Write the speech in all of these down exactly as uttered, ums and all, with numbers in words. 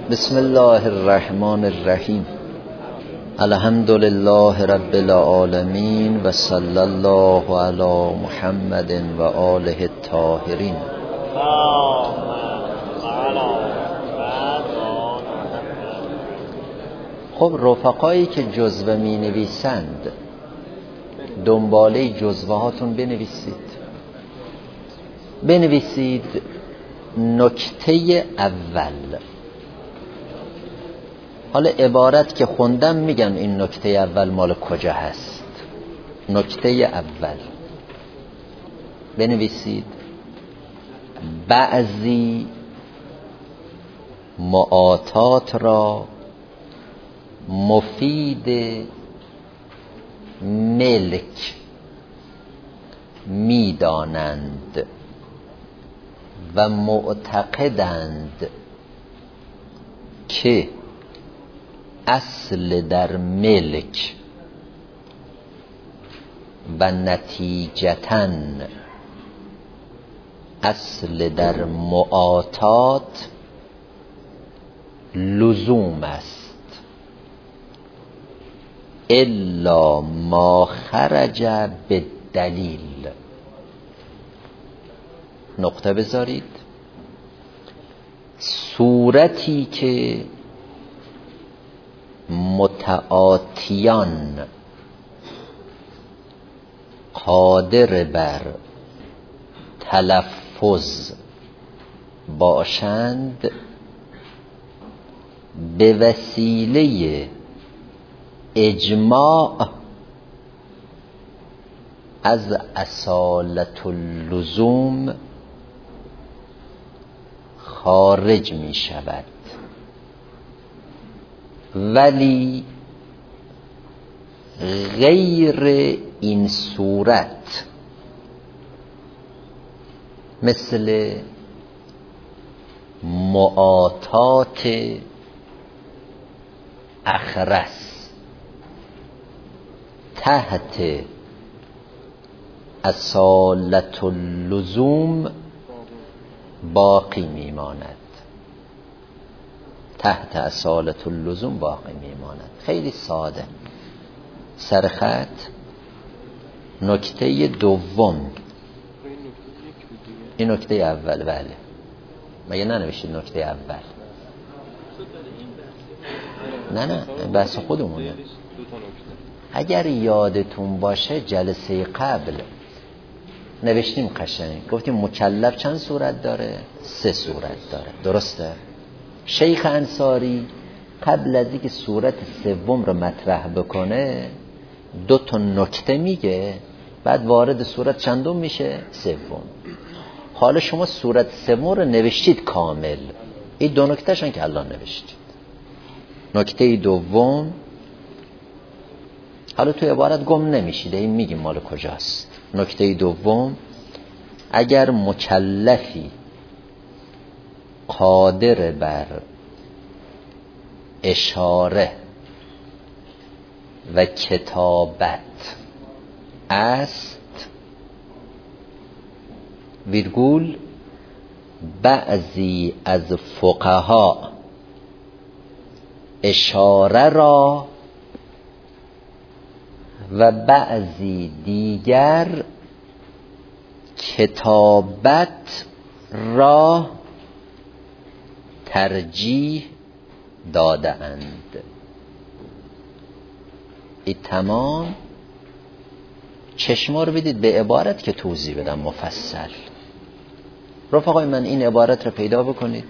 بسم الله الرحمن الرحیم. الحمد لله رب العالمین و صلی الله علی محمد و آله الطاهرین. خب رفقایی که جزوه می نویسند دنباله جزوه هاتون بنویسید بنویسید نکته اول. حالا عبارت که خوندم میگن این نکته اول مال کجا هست. نکته اول بنویسید بعضی معاطات را مفید ملک میدانند و معتقدند که اصل در ملک و نتیجتاً اصل در معاطات لزوم است، الا ما خرج بالدلیل. نقطه بذارید. صورتی که متعاطیان قادر بر تلفظ باشند به وسیله اجماع از اصالت اللزوم خارج می شود، ولی غیر این صورت مثل معاطات اخرس تحت اصالت اللزوم باقی میماند. تحت اصالت اللزوم باقی میماند. خیلی ساده. سرخط. نکته دوم. این نکته اول. بله مگه ننوشید نکته اول؟ نه نه بحث خودمونه. اگر یادتون باشه جلسه قبل نوشتیم قشنگ، گفتیم مکلف چند صورت داره؟ سه صورت داره. درسته؟ شیخ انصاری قبل از اینکه صورت سوم رو مطرح بکنه دو تا نکته میگه، بعد وارد صورت چندم میشه؟ سوم. حالا شما صورت سوم رو نوشتید کامل، این دو نکتهشون که الان نوشتید. نکته دوم، حالا تو عبارت گم نمیشید، این میگیم مال کجاست. نکته دوم، اگر مکلفی قادر بر اشاره و کتابت است ویرگول بعضی از فقها اشاره را و بعضی دیگر کتابت را ترجیح داده اند. این تمام. چشما رو بدید به عبارت که توضیح بدم مفصل. رفقای من این عبارت رو پیدا بکنید.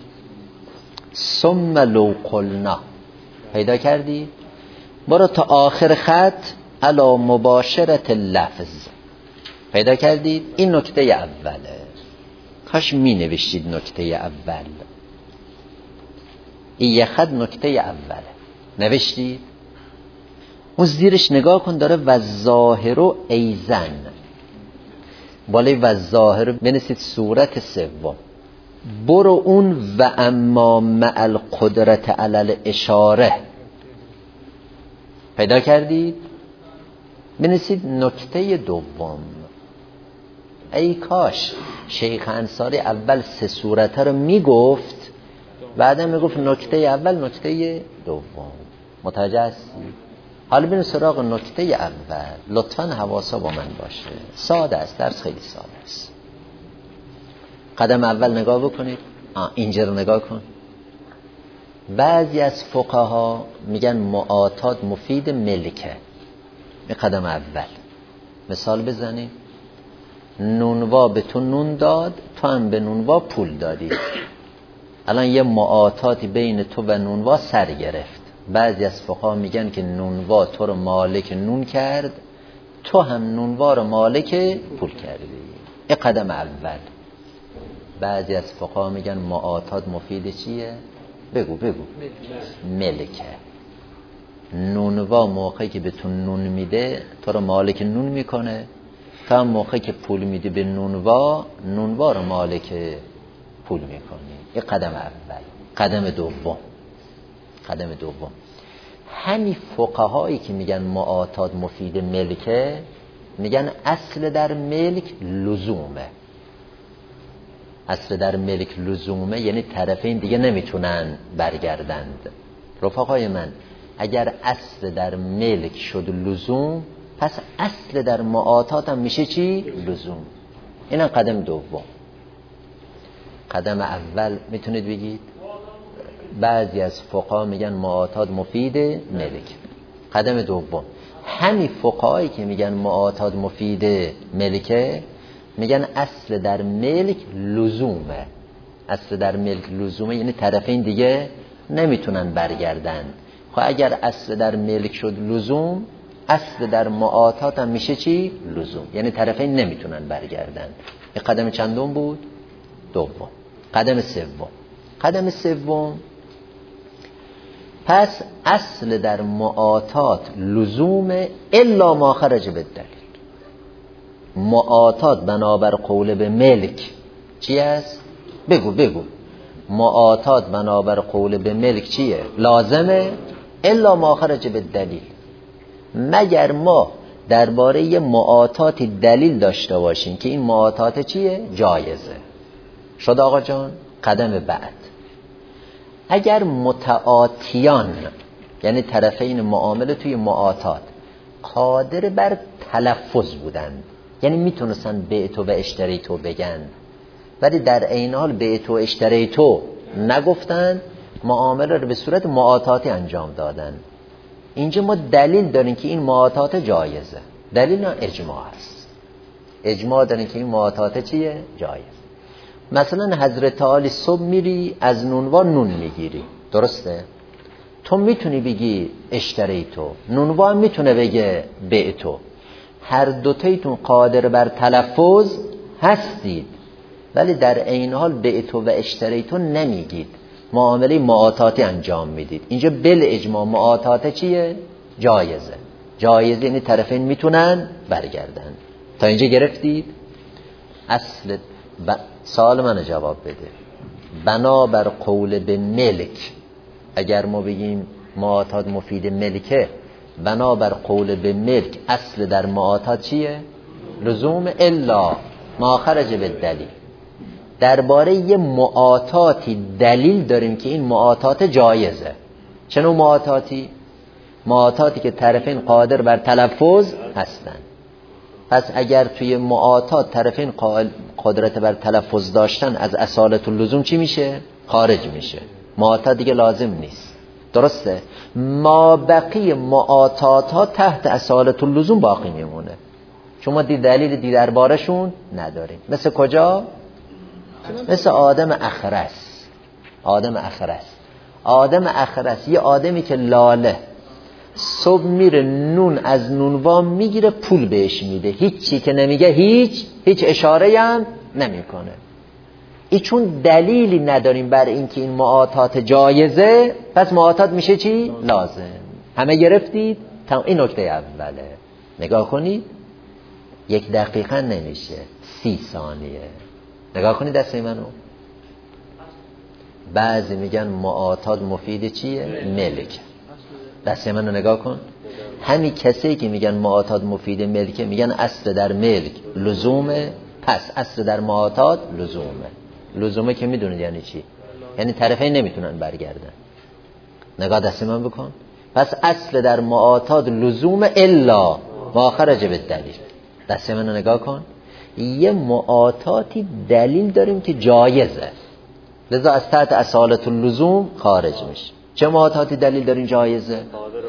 ثم لو قلنا. پیدا کردی؟ برو تا آخر خط علی مباشرت اللفظ. پیدا کردید؟ این نکته اوله. کاش می نوشتید نکته اول. این یه خط نکته اوله. نوشتید؟ اون زیرش نگاه کن داره و ظاهر و ایزن. بالای و ظاهر بنویسید صورت سوم. برو اون و اما مع القدرت علی الاشاره. پیدا کردید؟ بنویسید نکته دوم. ای کاش شیخ انصاری اول سه صورت رو میگفت بعدا میگفت نکته اول نکته دوم. متوجه هستی؟ حالا بریم سراغ نکته اول. لطفاً حواسا با من باشه، ساده است، درس خیلی ساده است. قدم اول نگاه بکنید. آه اینجا رو نگاه کن. بعضی از فقها میگن معاطات مفید ملکه. این قدم اول. مثال بزنیم. نونوا به تو نون داد، تو هم به نونوا پول دادی. الان یه معاطاتی بین تو و نونوا سر گرفت. بعضی از فقها میگن که نونوا تو رو مالک نون کرد، تو هم نونوا رو مالک پول کردی. این قدم اول. بعضی از فقها میگن معاطات مفید چیه؟ بگو بگو. ملکه. نونوا موقعی که به تو نون میده تو رو مالک نون میکنه، تا موقعی که پول میدی به نونوا، نونوا رو مالک پول میکنی. این قدم اول. قدم دوم. قدم دوم همین فقهایی که میگن معاطات مفید ملکه، میگن اصل در ملک لزومه. اصل در ملک لزومه یعنی طرفین دیگه نمیتونن برگردند. رفقای من، اگر اصل در ملک شد لزوم، پس اصل در معاطات هم میشه چی؟ لزوم. اینم قدم دوم. قدم اول میتونید بگید بعضی از فقها میگن معاطات مفید ملک. قدم دوم همین فقهایی که میگن معاطات مفید ملکه، میگن اصل در ملک لزومه. اصل در ملک لزومه یعنی طرفین دیگه نمیتونن برگردن. خب اگر اصل در ملک شد لزوم، اصل در معاطات هم میشه چی؟ لزوم. یعنی طرفین نمیتونن برگردن. این قدم چندم بود؟ دوم. قدم سوم. قدم سوم پس اصل در معاطات لزوم الا ما خرج بالدلیل. معاطات بنابر قول به ملک چی است؟ بگو بگو. معاطات بنابر قول به ملک چیه؟ لازمه الا ما خرج بالدلیل. مگر ما درباره یه معاطاتی دلیل داشته باشیم که این معاطات چیه؟ جایزه. شد آقا جان؟ قدم بعد، اگر متعاطیان یعنی طرفین معامله توی معاطات قادر بر تلفظ بودند، یعنی میتونستن بعت و اشتریتو بگن ولی در عین حال بعت و اشتریتو نگفتن، معامله رو به صورت معاطاتی انجام دادن، اینجا ما دلیل داریم که این معاطات جایزه. دلیل نه اجماع است. اجماع داریم که این معاطات چیه؟ جایز. مثلا حضرت علی صبح میری از نونوا نون میگیری، درسته؟ تو میتونی بگی اشتریتو، نونوا هم میتونه بگه بعتو. هر دوتایتون قادر بر تلفظ هستید ولی در عین حال بعتو و اشتریتو نمیگید، معامله معاطاتی انجام میدید. اینجا بل اجماع معاطات چیه؟ جایزه. جایزه یعنی طرفین میتونن برگردن. تا اینجا گرفتید؟ اصل ب... سوال منو جواب بده. بنابر قول به ملک، اگر ما بگیم معاطات مفید ملکه، بنابر قول به ملک اصل در معاطات چیه؟ لزوم الا ما خرج بالدلیل. درباره یه معاطاتی دلیل داریم که این معاطات جایزه. چنو معاطاتی؟ معاطاتی که طرفین قادر بر تلفظ هستن. پس اگر توی معاطات طرفین قدرت بر تلفظ داشتن، از اصالت اللزوم چی میشه؟ خارج میشه. معاطات دیگه لازم نیست، درسته؟ ما بقی معاطات ها تحت اصالت اللزوم باقی میمونه، چون ما دی دلیل دی دربارشون نداریم. مثل کجا؟ مثل آدم اخرس. آدم اخرس آدم اخرس یه آدمی که لاله صبح میره نون از نونوا میگیره، پول بهش میده، هیچی که نمیگه، هیچ هیچ اشاره هم نمیکنه. ای چون دلیلی نداریم بر اینکه این معاطات جایزه، پس معاطات میشه چی؟ لازم. همه گرفتید؟ این نکته اوله. نگاه کنید، یک دقیقه نمیشه، سی ثانیه. نگاه کنید دسته منو. بعضی میگن معاطات مفید چیه؟ ملک. دسته منو نگاه کن. همین کسی که میگن معاطات مفید ملکه، میگن اصل در ملک لزومه، پس اصل در معاطات لزومه. لزومه که میدونید یعنی چی؟ یعنی طرفین نمیتونن برگردن. نگاه دست من بکن. پس اصل در معاطات لزوم الا ما خرج به دلیل. دست من رو نگاه کن. یه معاطاتی دلیل داریم که جایزه، لذا از تحت اصالت اللزوم خارج میشه. چه معاطاتی دلیل داریم جایزه؟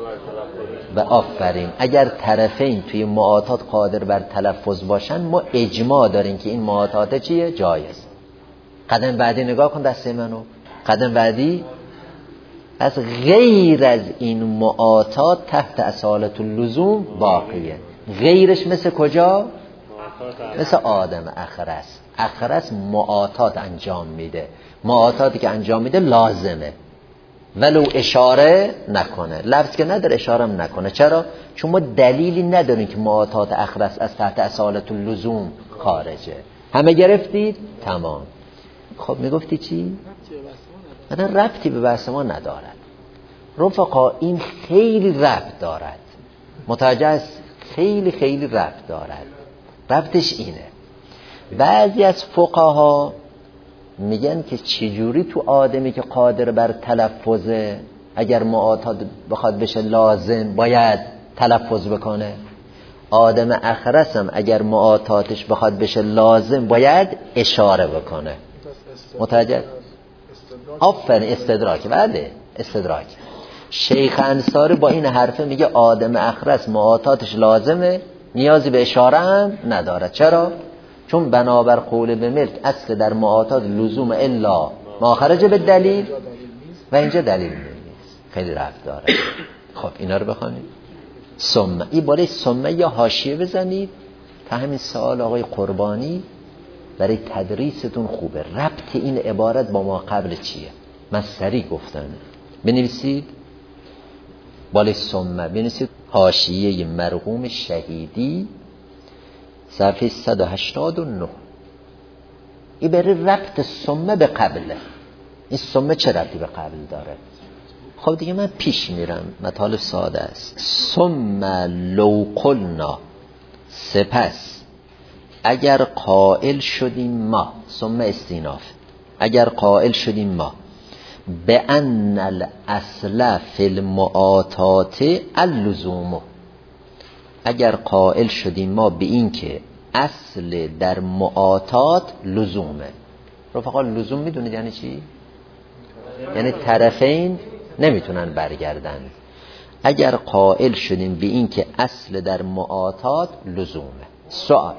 و آفرین، اگر طرفین توی معاطات قادر بر تلفظ باشن ما اجماع داریم که این معاطات چیه؟ جایز. قدم بعدی نگاه کن دست منو. قدم بعدی، پس غیر از این معاطات تحت اصالت اللزوم باقیه. غیرش مثل کجا؟ مثل آدم اخرس. اخرس معاطات انجام میده، معاطاتی که انجام میده لازمه ولو اشاره نکنه. لفظ که نداره اشاره هم نکنه. چرا؟ چون ما دلیلی نداریم که معاطات اخرس از تحت اصالت اللزوم خارجه. همه گرفتید؟ تمام. خب میگفتی چی؟ مثلا ربطی به بحث ما ندارد. رفقا این خیلی ربط دارد. متوجه است؟ خیلی خیلی ربط دارد. ربطش اینه، بعضی از فقها میگن که چجوری تو آدمی که قادر بر تلفظه اگر معاطات بخواد بشه لازم باید تلفظ بکنه، آدم اخرس هم اگر معاطاتش بخواد بشه لازم باید اشاره بکنه. متوجه؟ آفرین، استدراک. بله استدراک. شیخ انصاری با این حرفه میگه آدم اخرس معاطاتش لازمه، نیازی به اشاره هم نداره. چرا؟ چون بنابر قول به ملک اصل در معاطات لزوم الا ما خرج به دلیل و اینجا دلیل نیست. خیلی ربط داره. خب اینا رو بخونید. ثم این بالای ثم یا حاشیه بزنید تا همین سوال آقای قربانی برای تدریستون خوبه. ربط این عبارت با ما قبل چیه؟ مصدری گفتن. بنویسید بالای ثم بنویسید حاشیه مرحوم شهیدی صفحه صد و هشتاد و نه. این برای ربط ثم به قبله. این ثم چه ربطی به قبل داره؟ خب دیگه من پیش میرم، مطالب ساده است. ثم لو قلنا، سپس اگر قائل شدیم ما، ثم استیناف، اگر قائل شدیم ما به ان الاصل فی المعاطات اللزوم، اگر قائل شدیم ما به این که اصل در معاطات لزومه. رفقا لزوم میدونید یعنی چی؟ یعنی طرفین نمیتونن برگردن. اگر قائل شدیم به این که اصل در معاطات لزومه. سوال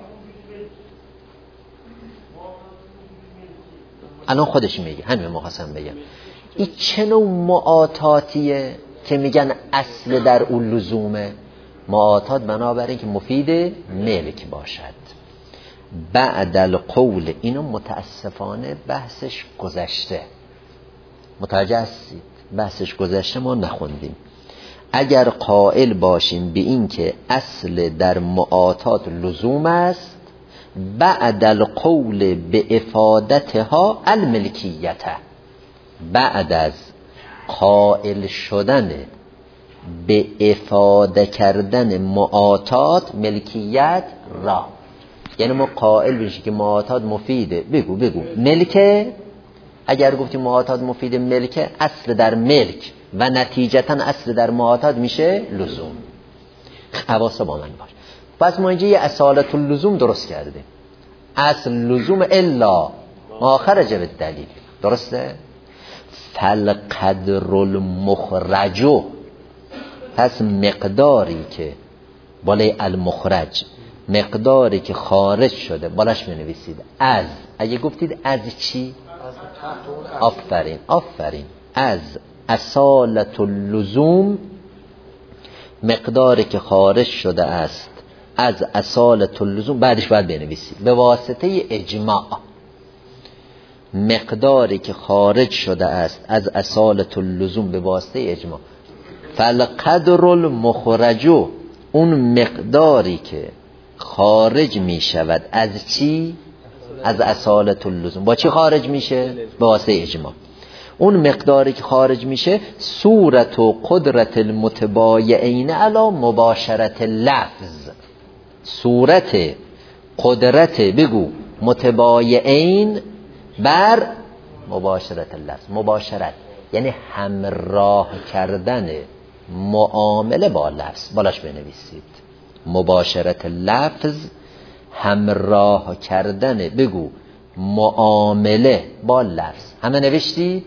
الان خودش میگه، همین مخواستم بگم این چه نوع معاطاتیه که میگن اصل در اون لزومه؟ معاطات بنابراین که مفید ملک باشد. بعد القول، اینو متاسفانه بحثش گذشته، متوجه هستید؟ بحثش گذشته، ما نخوندیم. اگر قائل باشیم به این که اصل در معاطات لزوم است، بعد القول به افادتها الملکیت، بعد از قائل شدن به افاده کردن معاطات ملکیت را، یعنی ما قائل بشیم که معاطات مفیده، بگو بگو ملکه. اگر گفتیم معاطات مفید ملکه، اصل در ملک و نتیجتا اصل در معاطات میشه لزوم. حواسا با من باش. پس ما اینجا یه اصالت اللزوم درست کردیم. اصل لزوم الا ما خرج به دلیل، درسته؟ فالقدر المخرج، پس مقداری که بالای المخرج، مقداری که خارج شده، بالاش می نویسید از، اگه گفتید از چی؟ آفرین آفرین از اصالت اللزوم، مقداری که خارج شده است از اصالت اللزوم، بعدش باید بنویسید به واسطه اجماع. مقداری که خارج شده است از اصالت اللزوم به واسطه اجماع. فالقدر المخرج، اون مقداری که خارج می شود از چی؟ از اصالت اللزوم. با چی خارج میشه؟ به واسطه اجماع. اون مقداری که خارج میشه صورت و قدرت المتبایعین علی مباشرت لفظ، صورت قدرت بگو متبایعین بر مباشرت لفظ. مباشرت یعنی همراه کردن معامله با لفظ. بالاش بنویسید مباشرت لفظ، همراه کردن بگو معامله با لفظ. همه نوشتید؟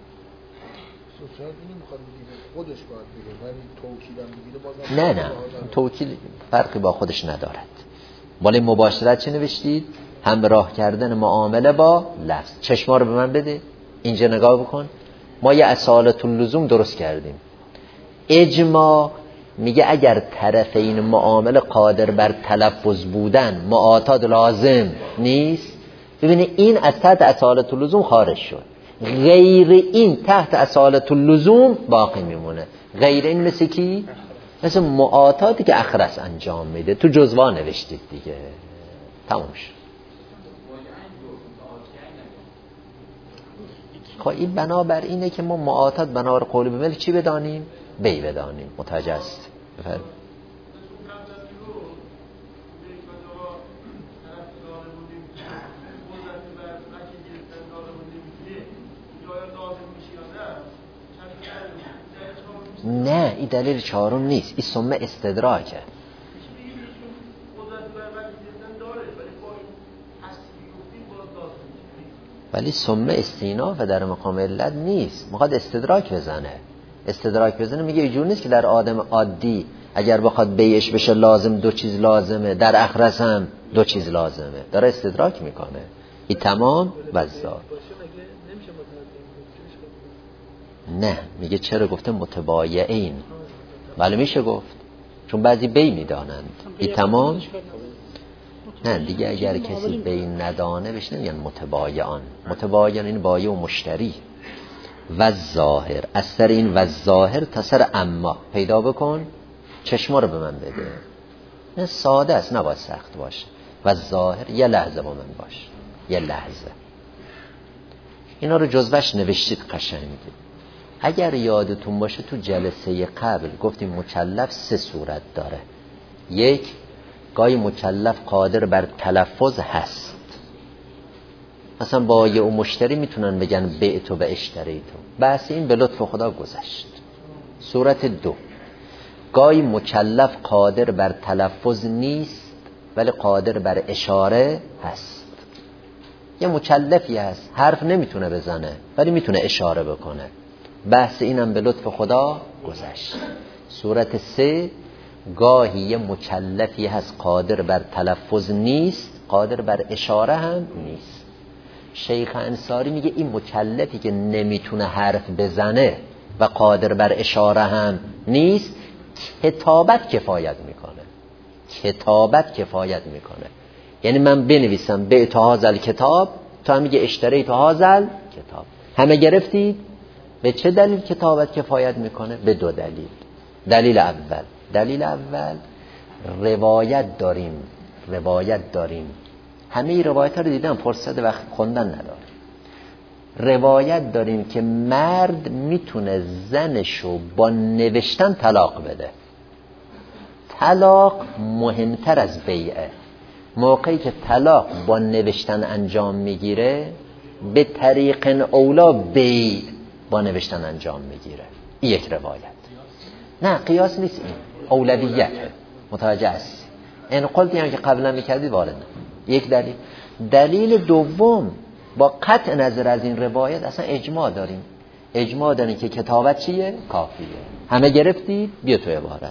نه نه توکید فرقی با خودش ندارد. بالای مباشرت چه نوشتید؟ همراه کردن معامله با لفظ. چشما رو به من بده، اینجا نگاه بکن. ما یه اصالت اللزوم درست کردیم. اجماع میگه اگر طرفین معامله قادر بر تلفظ بودن معاتاد لازم نیست. ببینید این از تحت اصالت اللزوم خارج شد، غیر این تحت اصالت اللزوم باقی میمونه. غیر این مثل کی؟ مثل معاتادی که اخرس انجام میده. تو جزوه نوشتید دیگه، تموم شد. خب این بنابر اینه که ما معاتاد بنابر قول به ملک چی بدانیم؟ بی بدانیم. متوجه است؟ بفرد. نه این دلیل چهارم نیست، این سمه استدراکه. ولی سمه استیناف در مقام علت نیست، میخواد استدراک بزنه. استدراک بزنه میگه اینجور نیست که در آدم عادی اگر بخواد بیش بشه لازم دو چیز لازمه، در اخرس هم دو چیز لازمه. داره استدراک میکنه. این تمام وزار. نه میگه چرا گفته متبایعین؟ ولی میشه گفت چون بعضی بی میدانند. این تمام. نه دیگه اگر کسی بی ندانه بهش نمیگن متبایعان. متبایعان این بایع و مشتری. و ظاهر از سر این و ظاهر تا سر اما پیدا بکن. چشما رو به من بده. نه ساده است، نباید سخت باشه. و ظاهر یه لحظه با من باش، یه لحظه. اینا رو جزوش نوشتید قشنگ. اگر یادتون باشه تو جلسه قبل گفتیم مکلف سه صورت داره. یک، گاهی مکلف قادر بر تلفظ هست. مثلا بایع و مشتری میتونن بگن بعتو به اشتریتو. بحث این به لطف خدا گذشت. صورت دو، گاهی مکلف قادر بر تلفظ نیست ولی قادر بر اشاره هست. یه مکلفی هست حرف نمیتونه بزنه ولی میتونه اشاره بکنه. بحث اینم به لطف خدا گذشت. صورت سه، گاهی یه مکلفی هست قادر بر تلفظ نیست، قادر بر اشاره هم نیست. شیخ انصاری میگه این مکلفی که نمیتونه حرف بزنه و قادر بر اشاره هم نیست، کتابت کفایت میکنه. کتابت کفایت میکنه. یعنی من بنویسم بعت هذا کتاب، تو هم میگه اشتریت هذا کتاب. همه گرفتید؟ به چه دلیل کتابت کفایت میکنه؟ به دو دلیل. دلیل اول، دلیل اول روایت داریم. روایت داریم. همه ای روایت ها رو دیدم، فرصت وقت خوندن ندارم. روایت داریم که مرد میتونه زنشو با نوشتن طلاق بده. طلاق مهمتر از بیعه. موقعی که طلاق با نوشتن انجام میگیره، به طریق اولا بیع با نوشتن انجام میگیره. این یک روایت. نه قیاس نیست، این اولویته. متوجه است؟ این قلتی هم که قبلا میکردی وارد. یک دلیل. دلیل دوم، با قطع نظر از این روایت اصلا اجماع داریم. اجماع داریم که کتابت چیه؟ کافیه. همه گرفتید؟ بیا تو عبارت.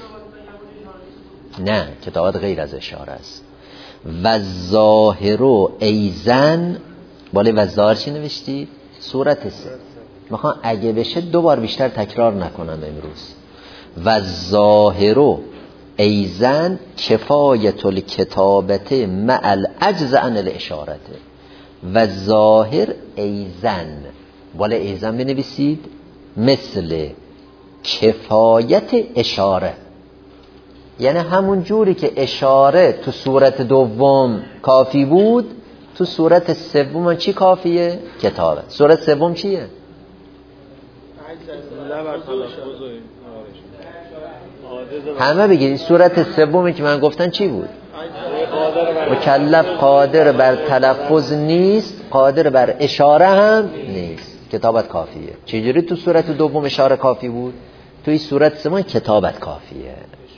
نه کتابت غیر از اشاره است. و ظاهر ایزن، بالا و ظاهر چی نوشتید؟ صورت سه. میخوام اگه بشه دو بار بیشتر تکرار نکنم امروز. و ظاهر ایزن کفایت الکتابت مع العجز عن الاشارت. و ظاهر ایزن، بالا ایزن بنویسید، مثل کفایت اشاره. یعنی همون جوری که اشاره تو صورت دوم کافی بود، تو صورت سوم چی کافیه؟ کتابه. صورت سوم چیه؟ همه بگید صورت سومی که من گفتن چی بود؟ مکلف قادر بر تلفظ نیست قادر بر اشاره هم نیست. کتابت کافیه. چجوری تو صورت دوم اشاره کافی بود؟ توی صورت سوم کتابت کافیه.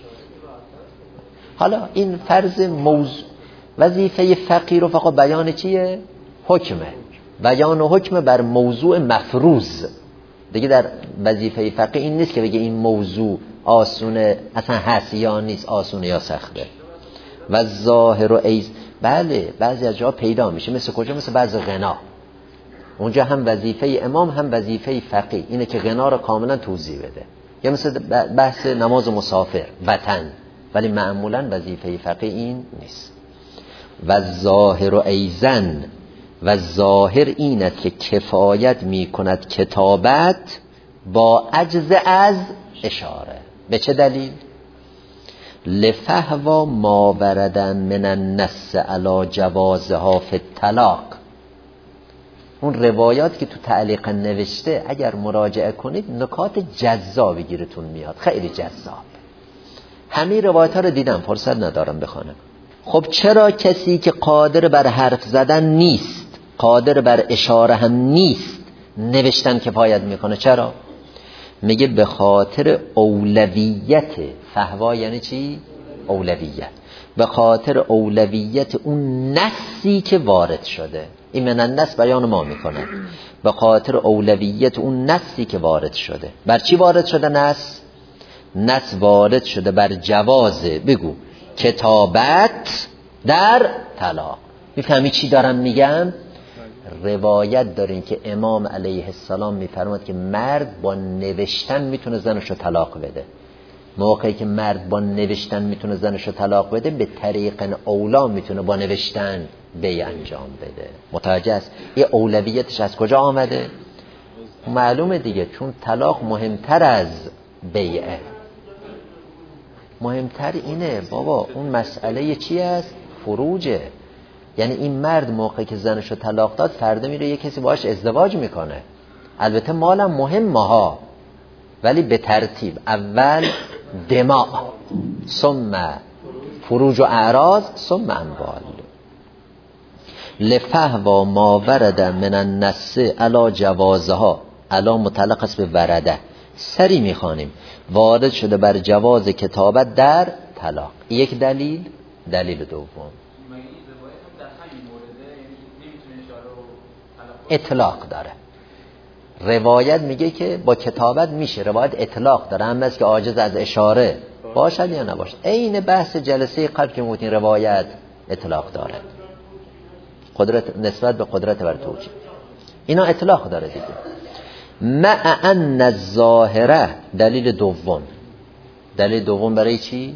حالا این فرض موضوع وظیفه فقیه رو فقط بیان چیه؟ حکمه. بیان و حکم بر موضوع مفروض. دیگه در وظیفه فقیه این نیست که بگه این موضوع آسونه اصلا هست یا نیست، آسونه یا سخته. و ظاهر و ایز، بله بعضی از جاها پیدا میشه. مثل کجا؟ مثل بعض غنا. اونجا هم وظیفه امام هم وظیفه فقیه اینه که غنا رو کاملا توضیح بده. یا مثل بحث نماز مسافر وطن، ولی معمولا وظیفه فقیه این نیست. و ظاهر و ایزن، و ظاهر اینت که کفایت میکند کتابت با عجز از اشاره. به چه دلیل؟ لفهوا ما وردن من النص علی جوازها فی الطلاق. اون روایات که تو تعلیق نوشته اگر مراجعه کنید نکات جذابی گیرتون میاد، خیلی جذاب. همه روایت ها رو دیدم، فرصت ندارم بخونم. خب چرا کسی که قادر بر حرف زدن نیست، قادر بر اشاره هم نیست، نوشتن کفایت میکنه؟ چرا؟ میگه به خاطر اولویت. فهوا یعنی چی؟ اولویت. به خاطر اولویت اون نصی که وارد شده. این من النص بیان ما میکنه. به خاطر اولویت اون نصی که وارد شده. بر چی وارد شده نص؟ نص وارد شده بر جوازه، بگو کتابت در طلاق. میفهمی چی دارم میگم؟ روایت دارین که امام علیه السلام میفرماد که مرد با نوشتن میتونه زنشو طلاق بده. موقعی که مرد با نوشتن میتونه زنشو طلاق بده، به طریق اولا میتونه با نوشتن بیع انجام بده. متوجه است؟ این اولویتش از کجا آمده؟ معلومه دیگه، چون طلاق مهمتر از بیعه. مهمتر اینه بابا، اون مسئله چی است؟ فروجه. یعنی این مرد موقعی که زنشو طلاق داد، فردا میره یه کسی باهاش ازدواج میکنه. البته مالم مهمه ها، ولی به ترتیب. اول دماء، ثم فروج و اعراض، ثم اموال. لفهوا ما ورد من النص علی جوازها. علی متعلق است به ورده، سری میخوانیم وارد شده بر جواز کتابت در طلاق. یک دلیل. دلیل دوم اطلاق داره. روایت میگه که با کتابت میشه، روایت اطلاق داره، هم از که عاجز از اشاره باشد یا نباشد. عین بحث جلسه قبل که گفتیم روایت اطلاق داره، قدرت نسبت به قدرت بر توجیه، اینا اطلاق داره دیگه. مع ان الظاهره. دلیل دوم. دلیل دوم برای چی؟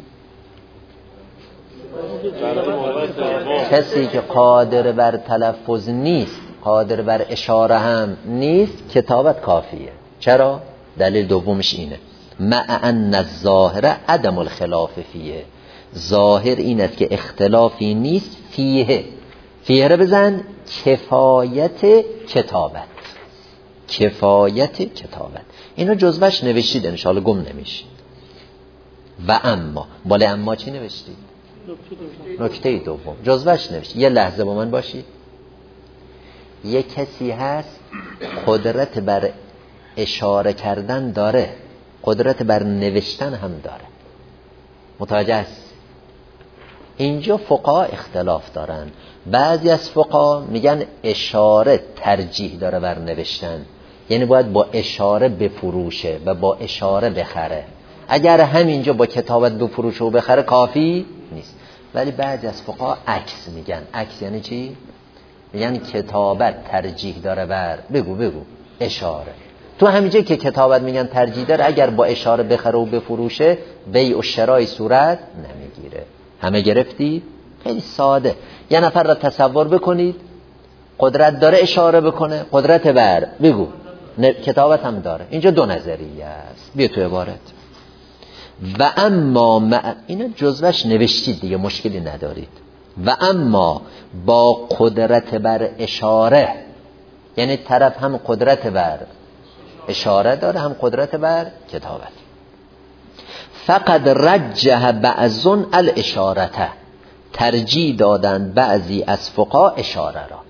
کسی که قادر بر تلفظ نیست، قادر بر اشاره هم نیست، کتابت کافیه. چرا؟ دلیل دومش اینه. مع ان الظاهره عدم الخلاف فیه. ظاهر این است که اختلافی نیست فیه. فیه رو بزن کفایت کتابت. کفایت کتابت. اینا جزوش نوشتید، انشاءالله گم نمیشید. و اما بالا اما چی نوشتید؟ نکته دوم جزوش نوشتید. یه لحظه با من باشید. یه کسی هست قدرت بر اشاره کردن داره، قدرت بر نوشتن هم داره. متوجه است؟ اینجا فقها اختلاف دارن. بعضی از فقها میگن اشاره ترجیح داره بر نوشتن، یعنی باید با اشاره بفروشه و با اشاره بخره. اگر همینجا با کتابت بفروشه و بخره کافی نیست. ولی بعضی از فقها عکس میگن. عکس یعنی چی؟ میگن کتابت ترجیح داره بر بگو بگو اشاره. تو همینجا که کتابت میگن ترجیح داره، اگر با اشاره بخره و بفروشه بیع و شرای صورت نمیگیره. همه گرفتی؟ خیلی ساده. یه نفر را تصور بکنید قدرت داره اشاره بکنه، قدرت بر بگو کتابت هم داره. اینجا دو نظریه است. بیا تو عبارت. و اما مع... اینا جزوش نوشتید دیگه، مشکلی ندارید. و اما با قدرت بر اشاره، یعنی طرف هم قدرت بر اشاره داره هم قدرت بر کتابت. فقد رجح بعضون الاشارته. ترجیح دادن بعضی از فقها اشاره را.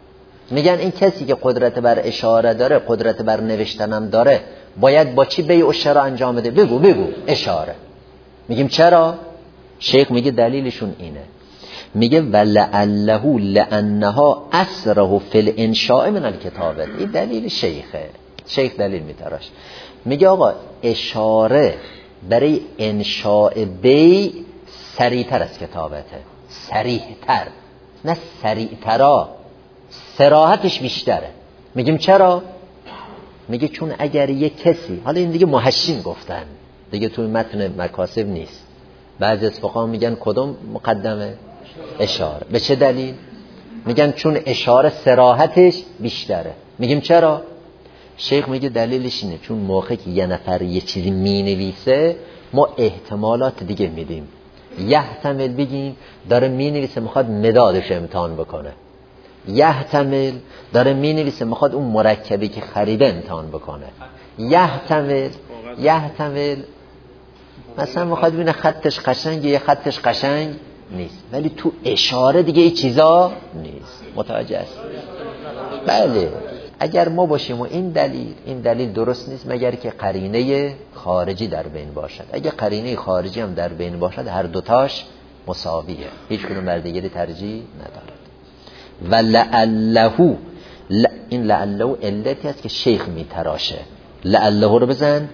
میگن این کسی که قدرت بر اشاره داره قدرت بر نوشتنم داره باید با چی بیع و شرا انجام بده؟ بگو بگو. اشاره. میگیم چرا؟ شیخ میگه دلیلشون اینه، میگه ولعله لانها اسره فی الانشاء من الکتابه. این دلیل شیخه. شیخ دلیل میتراش، میگه آقا اشاره برای انشاء بیع سریعتر از کتابته. سریعتر، نه سریعترا، صراحتش بیشتره. میگیم چرا؟ میگه چون اگر یک کسی، حالا این دیگه محشین گفتن دیگه توی متن مکاسب نیست، بعضی از فقها میگن کدوم مقدمه؟ اشاره. به چه دلیل؟ میگن چون اشاره صراحتش بیشتره. میگیم چرا؟ شیخ میگه دلیلش اینه چون موقعی که یه نفر یه چیزی مینویسه ما احتمالات دیگه میدیم. یحتمل بگیم داره مینویسه میخواد مدادش امتحان بکنه، یحتمل داره مینویسه میخواد اون مرکبی که خریده امتحان بکنه، یحتمل یحتمل مثلا میخواد ببینه خطش قشنگه یا خطش قشنگ نیست. ولی تو اشاره دیگه این چیزا نیست. متوجه است؟ بله. اگر ما باشیم و این دلیل این دلیل درست نیست مگر که قرینه خارجی در بین باشد. اگر قرینه خارجی هم در بین باشد هر دوتاش مساویه، هیچ کدوم بر دیگری ترجیح ندارد. و لعله، این لعله علتی است که شیخ میتراشه. لعله رو بزن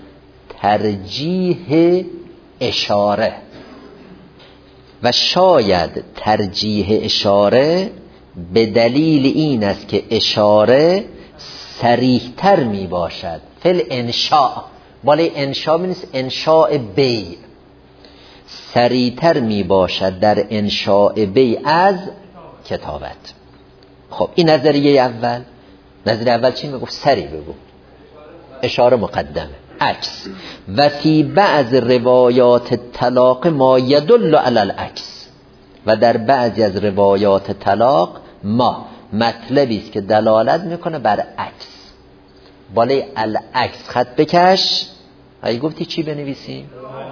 ترجیح اشاره، و شاید ترجیح اشاره به دلیل این است که اشاره صریح‌تر می باشد. فل انشاء، بالای انشاء می نیست، انشاء بیع صریح‌تر می باشد در انشاء بیع از کتابت. خب این نظریه اول. نظریه اول چی میگفت؟ سری بگو، اشاره مقدمه. عکس و فی بعض روایات طلاق ما یدل علی العکس، و در بعضی از روایات طلاق ما مطلبی است که دلالت میکنه بر عکس. بالای العکس خط بکش. هایی گفتی چی بنویسیم؟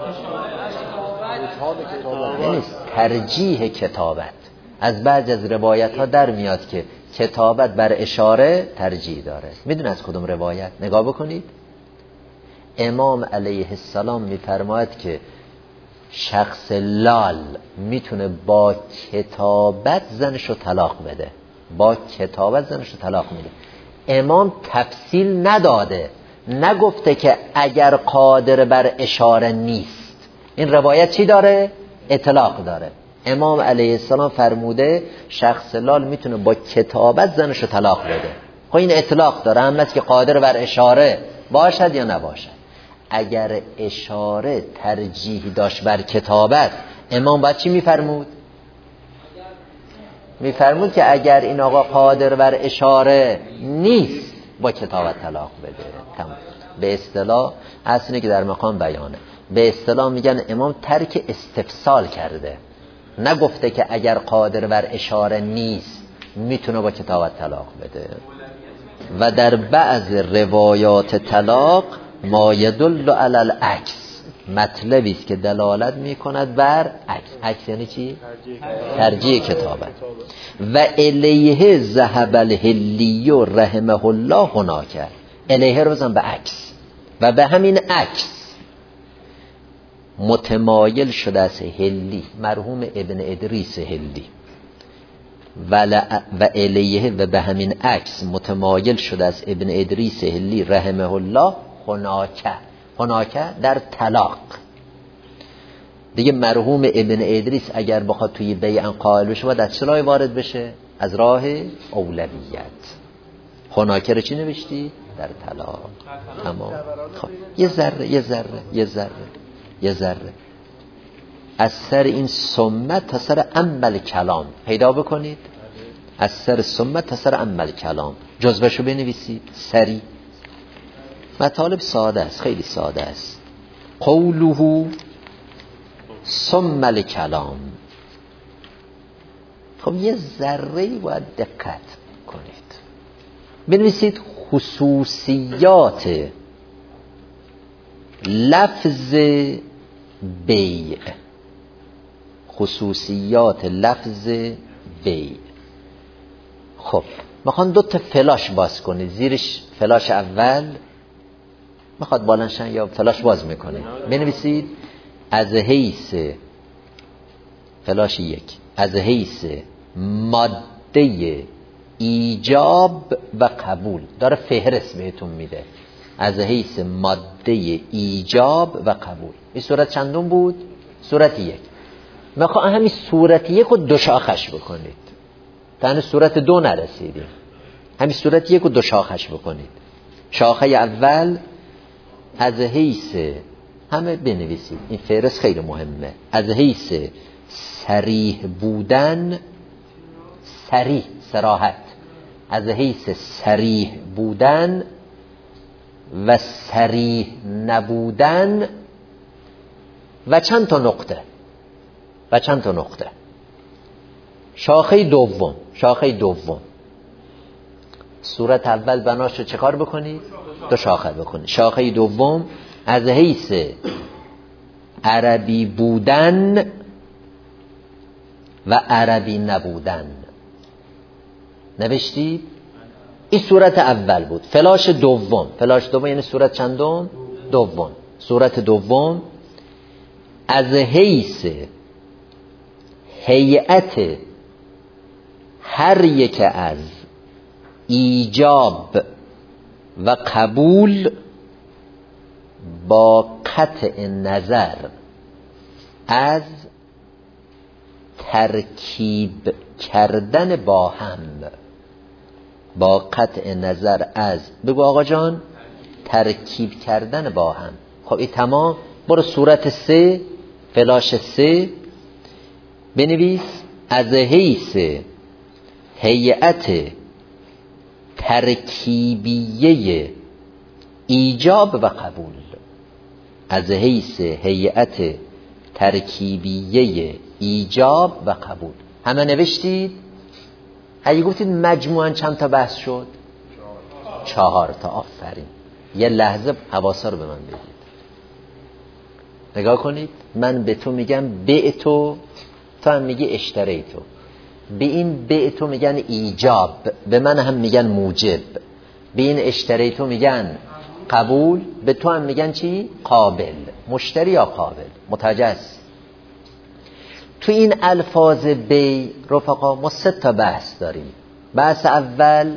یعنی ترجیح کتابت. از بعضی از روایت ها در میاد که کتابت بر اشاره ترجیح داره. میدون از کدوم روایت؟ نگاه بکنید. امام علیه السلام میفرماید که شخص لال میتونه با کتابت زنشو طلاق بده. با کتابت زنشو طلاق میده. امام تفصیل نداده، نگفته که اگر قادر بر اشاره نیست. این روایت چی داره؟ اطلاق داره. امام علیه السلام فرموده شخص لال میتونه با کتابت زنشو طلاق بده. خب این اطلاق داره، هم است که قادر بر اشاره باشد یا نباشد. اگر اشاره ترجیح داشت بر کتابت، امام باید چی میفرمود؟ میفرمود که اگر این آقا قادر بر اشاره نیست با کتابت طلاق بده. تمام. به اصطلاح اصلی که در مقام بیانه، به اصطلاح میگن امام ترک استفسال کرده، نگفته که اگر قادر بر اشاره نیست میتونه با کتابت طلاق بده. و در بعض روایات طلاق ما یدل علی العکس، مطلبی است که دلالت میکند بر عکس. عکس یعنی چی؟ ترجیح کتابت. و الیه ذهب الهلی رحمه الله هناک. الیه رو بزن به عکس. و به همین عکس متمایل شده از هلی، مرحوم ابن ادریس هلی. و, و الیه و به همین عکس متمایل شده از ابن ادریس هلی رحمه الله هناکه. هناکه در طلاق دیگه. مرحوم ابن ادریس اگر بخواد توی بیع قائل بشه باید از چرای وارد بشه؟ از راه اولویت. هناکه رو چی نوشتی؟ در طلاق. تمام. خب یه ذره یه ذره یه ذره یه ذره از سر این سمت تا سر عمل کلام پیدا بکنید. از سر سمت تا سر عمل کلام جزبشو بنویسید سری. مطالب ساده است، خیلی ساده است. قوله ثم الکلام. خب یه ذره باید دقت کنید. بنویسید خصوصیات لفظ بیع. خصوصیات لفظ بیع. خب میخوان دو تا فلاش باز کنه، زیرش فلاش اول میخواد بالانشن یا فلاش باز میکنه، بنویسید از حیث فلاش یک از حیث ماده ایجاب و قبول، داره فهرست بهتون میده، از حیث ماده ایجاب و قبول. این صورت چندم بود؟ صورت یک. میخوام همین صورت یک رو دو شاخش بکنید، تا هنوز صورت دو نرسیدیم. همین صورت یک رو دو شاخش بکنید. شاخه اول از حیث، همه بنویسید، این فهرست خیلی مهمه، از حیث صریح بودن، صریح صراحت، از حیث صریح بودن و صریح نبودن و چند تا نقطه و چند تا نقطه. شاخه دوم، شاخه دوم صورت اول بناشو چه کار بکنید؟ دو شاخه بکنید. شاخه دوم از حیث عربی بودن و عربی نبودن. نوشتید؟ این صورت اول بود. فلاش دوم، فلاش دوم یعنی صورت چندم؟ دوم. صورت دوم از حیث هیئت هر یک از ایجاب و قبول با قطع نظر از ترکیب کردن با هم، با قطع نظر از، بگو آقا جان، ترکیب کردن با هم. خب این تمام. برو صورت سه، فلاش سه بنویس از حیث هیئت ترکیبیه ایجاب و قبول، از حیث هیئت ترکیبیه ایجاب و قبول. همه نوشتید؟ اگه گفتید مجموعاً چند تا بحث شد؟ چهار تا. آفرین. یه لحظه حواسا رو به من بگید. نگاه کنید، من به تو میگم بعتو، تو هم میگی اشتریتو. به این بعتو میگن ایجاب، به من هم میگن موجب. به این اشتریتو میگن قبول، به تو هم میگن چی؟ قابل. مشتری یا قابل. متوجه است؟ تو این الفاظ بی رفقا ما سه تا بحث داریم. بحث اول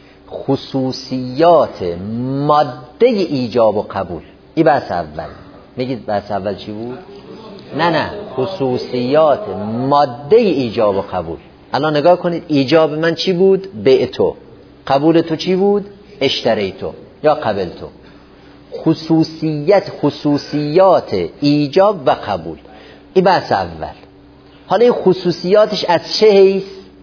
خصوصیات ماده ایجاب و قبول. این بحث اول. میگید بحث اول چی بود؟ نه نه، خصوصیات ماده ایجاب و قبول. الان نگاه کنید، ایجاب من چی بود؟ بعتو. قبول تو چی بود؟ اشتریتو یا قبلتو. خصوصیت خصوصیات ایجاب و قبول. این بحث اول. حالا این خصوصیاتش از چه حیث؟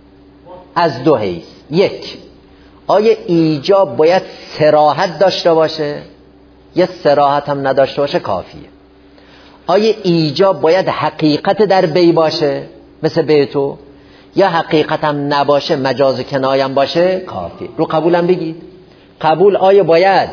از دو حیث. یک، آیا ایجاب باید صراحت داشته باشه یا صراحت هم نداشته باشه کافیه؟ آیا ایجاب باید حقیقت در بی باشه مثل بیتو، یا حقیقت هم نباشه مجاز کنایم باشه کافیه؟ رو قبولم بگید. قبول آیا باید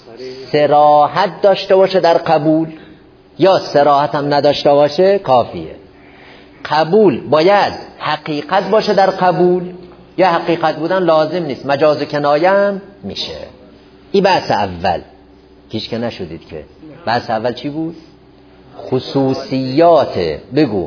صراحت داشته باشه در قبول یا صراحت هم نداشته باشه کافیه؟ قبول باید حقیقت باشه در قبول یا حقیقت بودن لازم نیست، مجاز کنایم میشه؟ این بحث اول. کیش که نشدید که. بحث اول چی بود؟ خصوصیات، بگو،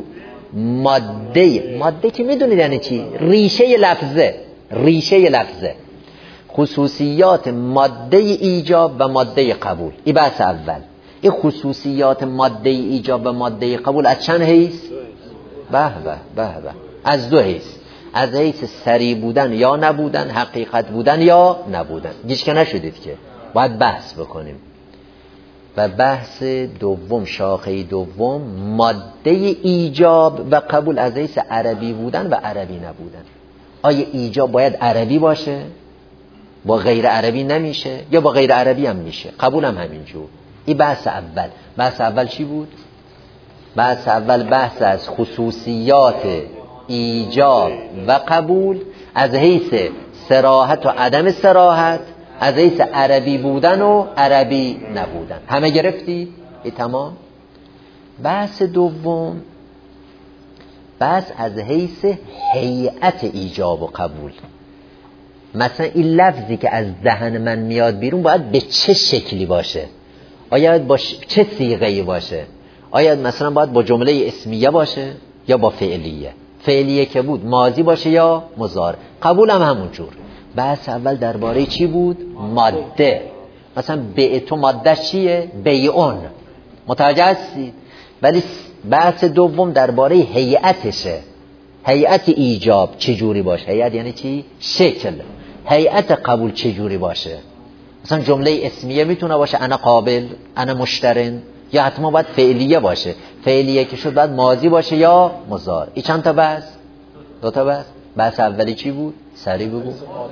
ماده. ماده که میدونید یعنی چی؟ ریشه لفظه. ریشه لفظه. خصوصیات ماده ایجاب و ماده قبول. این بحث اول. این خصوصیات ماده ایجاب و ماده قبول از چند حیث؟ به به به به از دو حیث. از حیث صریح بودن یا نبودن، حقیقت بودن یا نبودن. گیج که نشدید که. باید بحث بکنیم. و بحث دوم، شاخه دوم، ماده ایجاب و قبول از حیث عربی بودن و عربی نبودن. آیا ایجاب باید عربی باشه؟ با غیر عربی نمیشه یا با غیر عربی هم میشه؟ قبول هم همینجور. این بحث اول. بحث اول چی بود؟ بحث اول بحث از خصوصیات ایجاب و قبول از حیث صراحت و عدم صراحت، از حیث عربی بودن و عربی نبودن. همه گرفتی؟ ای تمام. بحث دوم بحث از حیث هیئت ایجاب و قبول. مثلا این لفظی که از دهن من میاد بیرون باید به چه شکلی باشه؟ آیا باید با چه صیغه‌ای باشه؟ آیا مثلا باید با جمله اسمیه باشه یا با فعلیه؟ فعلیه که بود ماضی باشه یا مضارع؟ قبول هم همون جور. بحث اول درباره چی بود؟ ماده. مثلا بیع تو ماده چیه؟ بیعون. متوجه هستید؟ ولی بحث دوم درباره هیئتشه. هیئت ایجاب چجوری باشه؟ هیئت یعنی چی؟ شکل. هیئت قبول چجوری باشه؟ مثلا جمله اسمیه میتونه باشه انا قابل، انا مشترن، یا حتما باید فعلیه باشه. فعلیه که شد باید ماضی باشه یا مضارع. این چند تا بحث؟ دو تا بحث. بحث اولی چی بود؟ سریع بگو.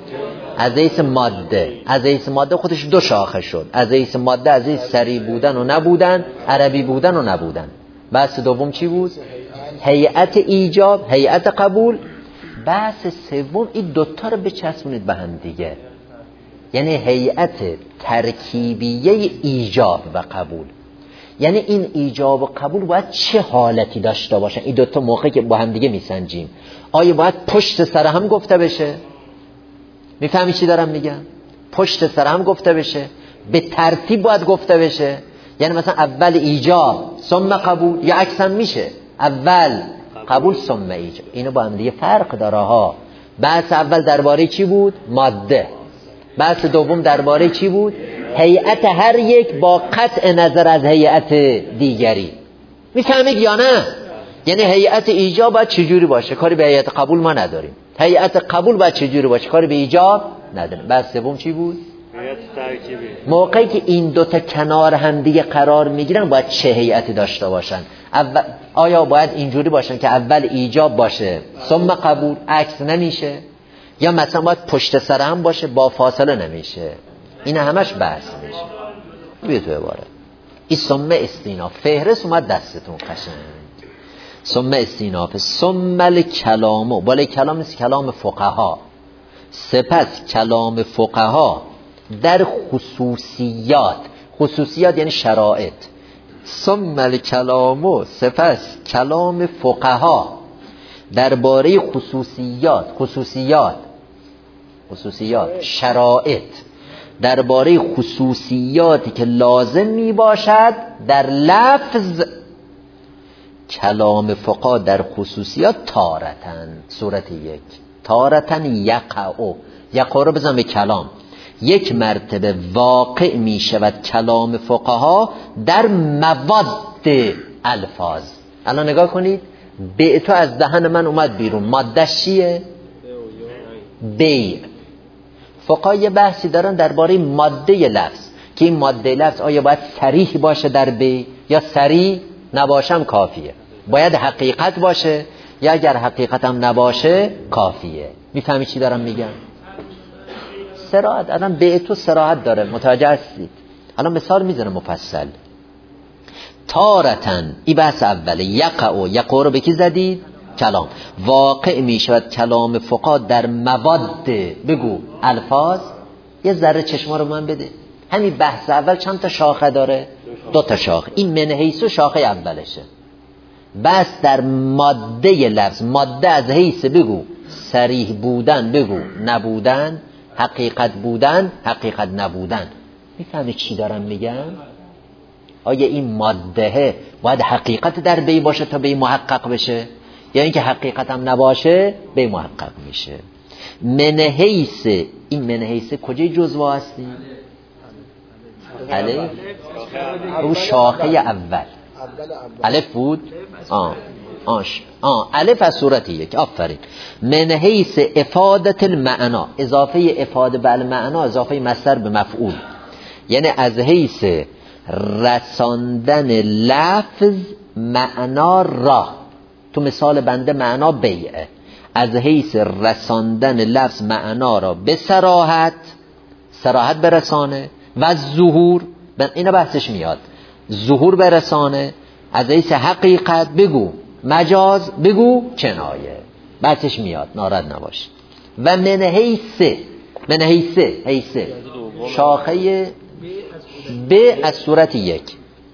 از حیث ماده. از حیث ماده خودش دو شاخه شد. از حیث ماده از حیث سریع بودن و نبودن، عربی بودن و نبودن. بحث دوم چی بود؟ هیئت ایجاب، هیئت قبول. بحث سوم این دوتا رو بچسبونید به هم دیگه، یعنی هیئت ترکیبیه ایجاب و قبول. یعنی این ایجاب و قبول باید چه حالتی داشته باشن؟ این دوتا موقعی که با هم دیگه میسنجیم، آیا باید پشت سر هم گفته بشه؟ میفهمی چی دارم میگم؟ پشت سر هم گفته بشه، به ترتیب باید گفته بشه. یعنی مثلا اول ایجاب ثم قبول، یا عکساً میشه اول قبول ثم ایجاب. اینو با هم دیگه فرق داره ها. بحث اول درباره چی بود؟ ماده. بحث دوم درباره چی بود؟ هیئت هر یک با قطع نظر از هیئت دیگری. میفهمید یا نه؟ یعنی هیئت ایجاب باید چجوری باشه؟ کاری به هیئت قبول ما نداریم. هیئت قبول باید چجوری باشه؟ کاری به ایجاب نداریم. بحث سوم چی بود؟ هیئت ترکیبی. موقعی که این دوتا کنار هم دیگه قرار میگیرن باید چه هیئتی داشته باشن؟ اول آیا باید اینجوری باشن که اول ایجاب باشه ثم قبول، عکس نمیشه؟ یا مثلا باید پشت سر هم باشه با فاصله نمیشه؟ این همش بحث میشه. بیا تو عبارت این ثم استیناف فهرست اومد دستتون قشنگ. ثم استیناف ثم الکلام، بالای کلام نیست، کلام فقها. سپس کلام فقها در خصوصیات. خصوصیات یعنی شرائط. ثم الکلام، سپس کلام فقها درباره خصوصیات. خصوصیات خصوصیات شرائط درباره خصوصیاتی که لازم می باشد در لفظ. کلام فقها در خصوصیات تارتن، صورت یک، تارتن یقعو. یقعو رو بزن به کلام. یک مرتبه واقع می شود کلام فقها در مواد الفاظ. الان نگاه کنید، بیع تو از دهن من اومد بیرون، ماده‌اش چیه؟ بیع. فقها یه بحثی دارن درباره ماده لفظ، که این ماده لفظ آیا باید صریح باشه در بیع یا صریح نباشم کافیه؟ باید حقیقت باشه یا اگر حقیقت هم نباشه کافیه؟ میفهمی چی دارم میگم؟ صراحت. الان بیع تو صراحت داره، متوجه هستید؟ الان مثال میزنم مفصل. تارتن، این بحث اوله. یقعو، یقعو رو به کی زدید؟ کلام. واقع می شود کلام فقها در مواد، بگو الفاظ. یه ذره چشما رو من بده. همین بحث اول چند تا شاخه داره؟ دو تا شاخه. این من حیث شاخه اولشه. بس در ماده لفظ. ماده از حیث بگو صریح بودن، بگو نبودن، حقیقت بودن، حقیقت نبودن. میفهمی چی دارم میگم؟ آیا این ماده باید حقیقت در بی باشه تا بی محقق بشه، یا اینکه حقیقت هم نباشه بی محقق میشه؟ من حیث، این من حیث کجای جزوه هستی؟ الف رو شاخه اول. الف بود؟ آه آش آه الف از صورت یک. آفرین. من حیث افادت المعنا، اضافه افاده به المعنا، اضافه مصدر به مفعول. یعنی از حیث رساندن لفظ معنا را. تو مثال بنده معنا بیعه. از حیث رساندن لفظ معنا را به صراحت، صراحت برسانه، و ظهور، اینا بحثش میاد، ظهور برسانه. از حیث حقیقت بگو مجاز، بگو کنایه، بحثش میاد، ناراحت نباش. و من حیث، من حیث حیث شاخه به از صورت یک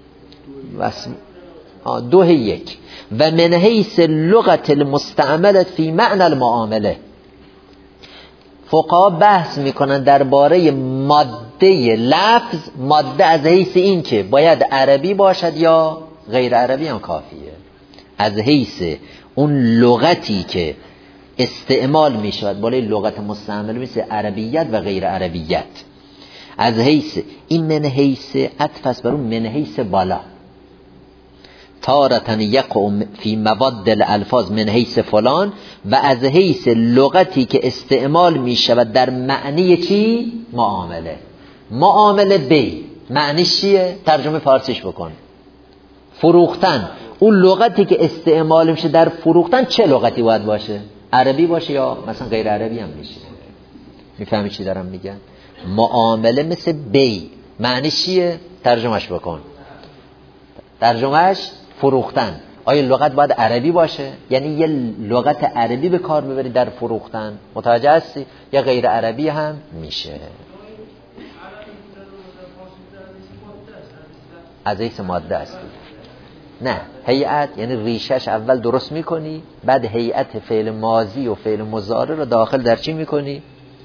دو یک. و من حیث لغت المستعملت فی معنی المعامله. فقها بحث میکنن درباره ماده لفظ. ماده از حیث این که باید عربی باشد یا غیر عربی هم کافیه، از حیث اون لغتی که استعمال میشود بالای لغت مستعمل مثل عربیت و غیر عربیت. از حیث این من حیث عطف است بر اون من حیث بالا. تارتن یقع فی مواد الالفاظ من حیث فلان، و از حیث لغتی که استعمال می شود در معنی چی؟ معامله. معامله بی معنیش چیه؟ ترجمه فارسیش بکن. فروختن. اون لغتی که استعمال میشه در فروختن چه لغتی باید باشه؟ عربی باشه یا مثلا غیر عربی هم میشه؟ میفهمی چی دارم میگم؟ معامله مثل بی معنیش چیه؟ ترجمهش بکن. ترجمهش فروختن. آیا لغت باید عربی باشه؟ یعنی یه لغت عربی به کار ببری در فروختن، متوجه هستی؟ یا غیر عربی هم میشه. از حیث ماده است. نه، هیئت یعنی ریشش اول درست میکنی، بعد هیئت فعل ماضی و فعل مضارع رو داخل در چی میکنی؟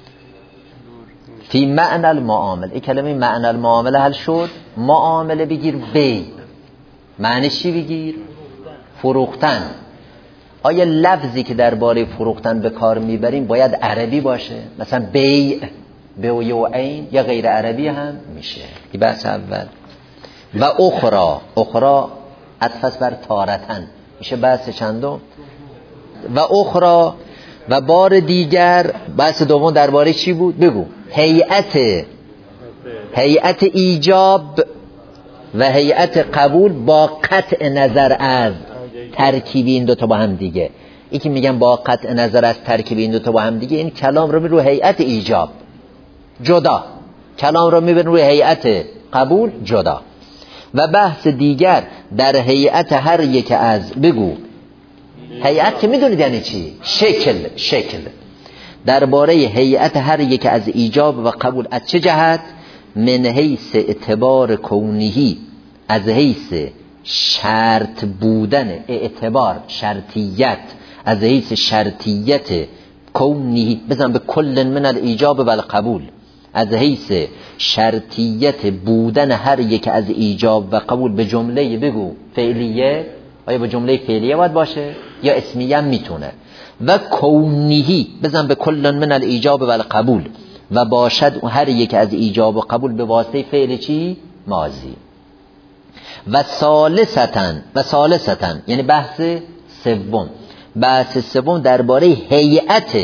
فی معنی المعامله. این کلمه معنی المعامله حل شد. معامله بگیر بی، معنی چی بگیر؟ فروختن. آیا لفظی که درباره فروختن به کار میبریم باید عربی باشه؟ مثلا بیع، بیع و عین، یا غیر عربی هم میشه؟ این بحث اول. و اخرى، اخرى عطف بر تارتن میشه بحث چندم. و اخرى و بار دیگر. بحث دوم درباره چی بود؟ بگو. هیئت، هیئت ایجاب و هیئت قبول با قطع نظر از ترکیب این دوتا با هم دیگه. این که میگن با قطع نظر از ترکیب این دوتا با هم دیگه، این کلام رو می رو هیئت ایجاب جدا، کلام رو می رو هیئت قبول جدا. و بحث دیگر در هیئت هر یک از، بگو هیئت که میدونید یعنی چی؟ شکل، شکل. درباره هیئت هر یک از ایجاب و قبول از چه جهت؟ من حیث اعتبار کونهی، از حیث شرط بودن، اعتبار شرطیت، از حیث شرطیت کونهی، بزن به کل من الایجاب و القبول، از حیث شرطیت بودن هر یک از ایجاب و قبول به جمله، بگو فعلیه. آیا به جمله فعلیه باید باشه یا اسمیه میتونه؟ و کونهی، بزن به کل من الایجاب و القبول، و باشد هر یک از ایجاب و قبول به واسطه فعل چی؟ ماضی. و ثالثتن، و ثالثتن یعنی بحث سوم. بحث سوم درباره هیئت،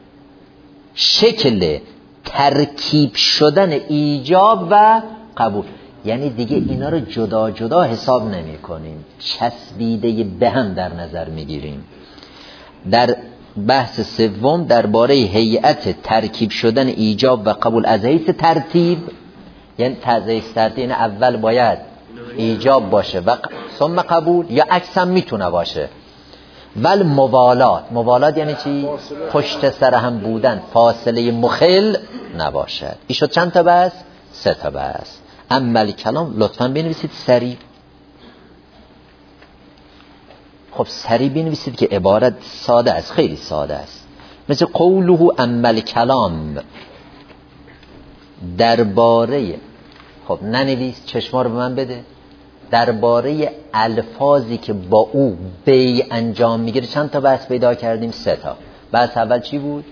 شکل ترکیب شدن ایجاب و قبول. یعنی دیگه اینا رو جدا جدا حساب نمی کنیم، چسبیده به هم در نظر می گیریم. در بحث سوم درباره هیئت ترکیب شدن ایجاب و قبول از حیث ترتیب، یعنی تحضیح ترتیب، یعنی اول باید ایجاب باشه و ثم قبول، یا عکس هم میتونه باشه. ول موالات، موالات یعنی چی؟ پشت سر هم بودن، فاصله مخل نباشد. این شد چند تا بحث؟ سه تا بحث. اما کلام لطفاً بنویسید سریع. خب سریع بنویسید که عبارت ساده است، خیلی ساده است. مثل قوله اما کلام، درباره، خب ننویس، چشما رو به من بده. درباره الفاظی که با او بی انجام میگیره چند تا بحث پیدا کردیم؟ سه تا. بحث اول چی بود؟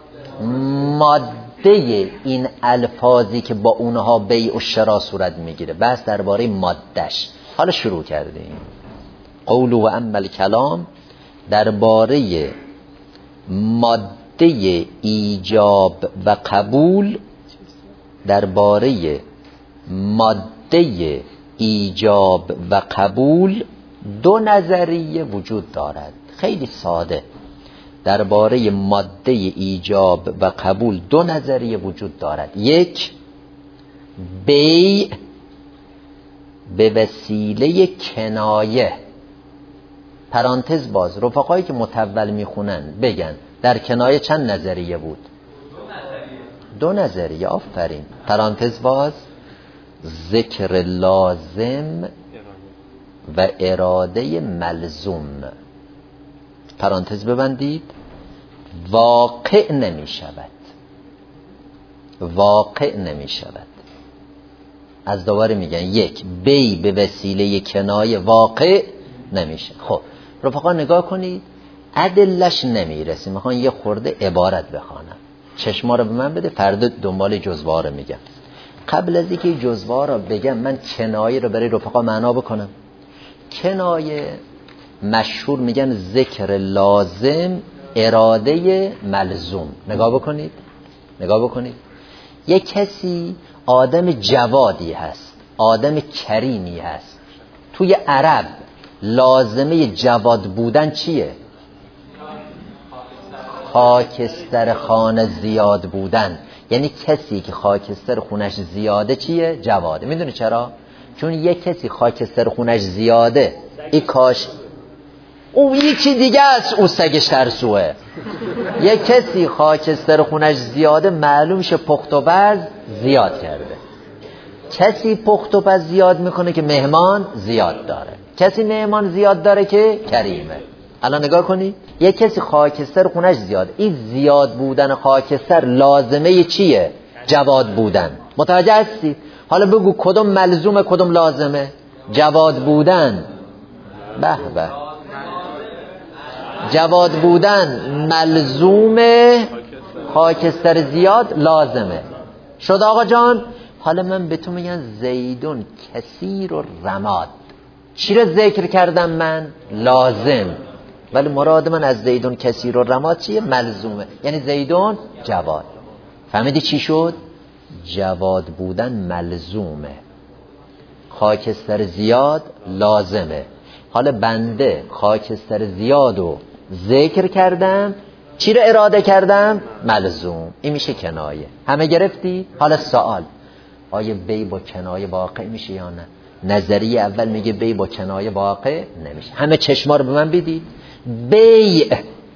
ماده این الفاظی که با اونها بیع و شرا صورت میگیره. بحث درباره مادهش. حالا شروع کردیم. قول و اما کلام، درباره ماده ایجاب و قبول، درباره ماده ایجاب و قبول دو نظریه وجود دارد. خیلی ساده. درباره ماده ایجاب و قبول دو نظریه وجود دارد. یک، بیع به وسیله کنایه. پرانتز باز، رفقایی که متول میخونن بگن در کنایه چند نظریه بود؟ دو نظریه. آفرین. پرانتز باز، ذکر لازم و اراده ملزوم. پرانتز ببندید. واقع نمی شود، واقع نمی شود. از دوباره میگن یک، بی به وسیله کنایه واقع نمیشه. خب رفقا نگاه کنید، ادلش نمیرسیم، میخوان یه خورده عبارت بخوانم، چشما رو به من بده، فردا دنبال جزوه رو میگم. قبل از اینکه جزوه رو بگم من کنایه رو برای رفقا معنا بکنم. کنایه مشهور میگن ذکر لازم اراده ملزوم. نگاه بکنید نگاه بکنید یک کسی آدم جوادی هست، آدم کریمی هست. توی عرب لازمه جواد بودن چیه؟ خاکستر خانه زیاد بودن. یعنی کسی که خاکستر خونش زیاده چیه؟ جواده. میدونی چرا؟ چون یک کسی خاکستر خونش زیاده، ای کاش او یکی دیگه است، او سگش ترسوه. یک کسی خاکستر خونش زیاده معلوم شه پخت و پز زیاد کرده. کسی پخت و پز زیاد میکنه که مهمان زیاد داره. کسی مهمان زیاد داره که کریمه. الان نگاه کنی، یک کسی خاکستر خونش زیاده، این زیاد بودن خاکستر لازمه چیه؟ جواد بودن. متوجه هستی؟ حالا بگو کدوم ملزومه کدوم لازمه؟ جواد بودن. به به، جواد بودن ملزومه، خاکستر زیاد لازمه. شد آقا جان؟ حالا من به تو میگن زیدون کثیر و رماد. چی رو ذکر کردم من؟ لازم. ولی مراد من از زیدون کثیر و رماد چیه؟ ملزومه. یعنی زیدون جواد. فهمیدی چی شد؟ جواد بودن ملزومه، خاکستر زیاد لازمه. حالا بنده خاکستر زیادو ذکر کردم، چی رو اراده کردم؟ ملزوم. این میشه کنایه. همه گرفتی؟ حالا سوال، آیا بی با کنایه واقع میشه یا نه؟ نظریه اول میگه بی با کنایه واقع نمیشه. همه چشما رو به من بدید. بی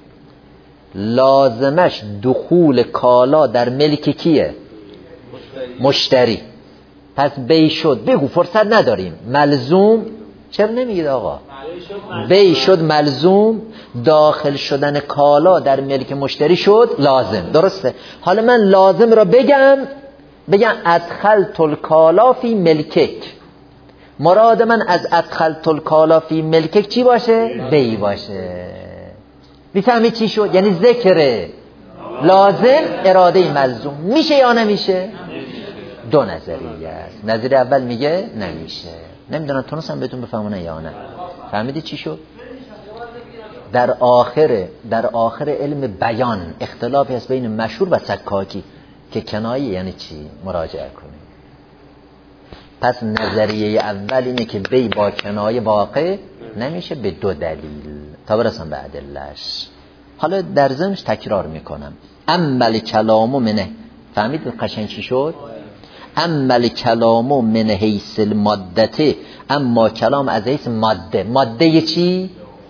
لازمش دخول کالا در ملک کیه؟ مشتری. پس بی شد، بگو فرصت نداریم، ملزوم. چرا نمیگید آقا؟ بی شد ملزوم، داخل شدن کالا در ملک مشتری شد لازم. درسته؟ حالا من لازم را بگم، بگم ادخلت الکالا فی ملکک. مراد من از ادخلت الکالا فی ملکک چی باشه؟ بی باشه. میفهمی چی شد؟ یعنی ذکر لازم اراده ملزوم. میشه یا نمیشه؟ دو نظریه است. نظریه اول میگه نمیشه. نمیدونم تونستم بهتون بفهمونه یا نه. فهمیدی چی شد؟ در آخر در آخر علم بیان اختلافی هست بین مشهور و سکاکی که کنایه یعنی چی؟ مراجعه کنید. پس نظریه اول اینه که بی با کنایه واقع نمیشه به دو دلیل، تا برسم به ادله‌اش. حالا در ضمنش تکرار میکنم. اما کلامو منه، فهمید قشنگ چی شد؟ اما کلامو من حیث المادته، اما کلام از حیث ماده. ماده چی؟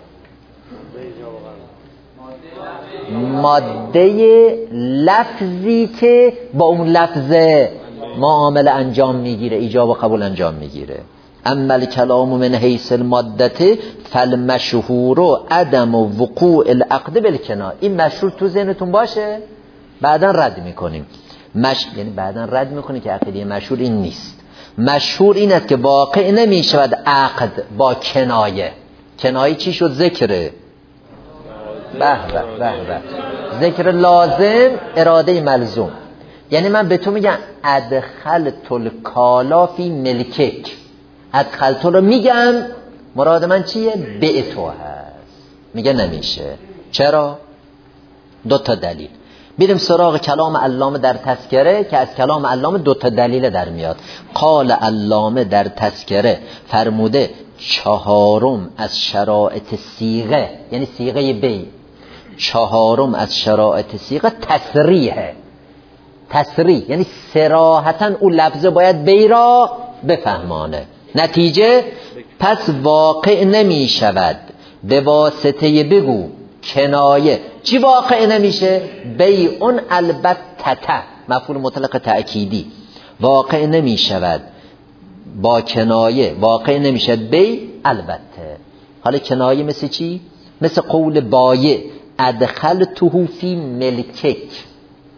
ماده لفظی که با اون لفظ معامله انجام میگیره، ایجاب و قبول انجام میگیره. اما کلام من حیث المادته فالمشهور عدم وقوع العقد بالکنایه. این مشهور تو ذهنتون باشه، بعدا رد میکنیم. مش... یعنی بعدا رد میکنی که عقیده مشهور این نیست. مشهور این است که واقع نمیشود عقد با کنایه. کنایه چی شد؟ ذکره. به به به به. ذکر لازم اراده ملزوم. یعنی من به تو میگم ادخلت الکالا فی ملکک. ادخلت رو میگم، مراد من چیه؟ به تو هست. میگه نمیشه. چرا؟ دو تا دلیل. بریم سراغ کلام علامه در تذکره که از کلام علامه دو تا دلیل در میاد. قال علامه در تذکره فرموده چهارم از شرایط صیغه، یعنی صیغه بی، چهارم از شرایط صیغه تصریحه. تصریح یعنی صراحتاً اون لفظه باید بی را بفهمانه. نتیجه پس واقع نمی شود به واسطه بگو کنایه. چی واقع نمیشه؟ بیعون البته، مفعول مطلق تأکیدی. واقع نمی شود با کنایه، واقع نمی شود بی البته. حالا کنایه مثل چی؟ مثل قول بایع ادخلته فی ملکک.